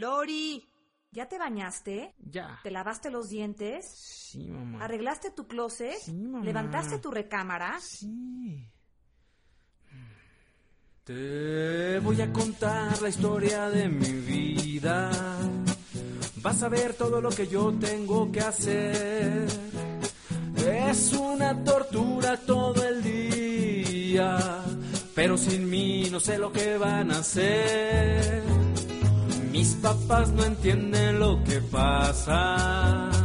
Lori. ¿Ya te bañaste? Ya. ¿Te lavaste los dientes? Sí, mamá. ¿Arreglaste tu closet? Sí, mamá. ¿Levantaste tu recámara? Sí. Te voy a contar la historia de mi vida. Vas a ver todo lo que yo tengo que hacer. Es una tortura todo el día, pero sin mí no sé lo que van a hacer. Mis papás no entienden lo que pasa.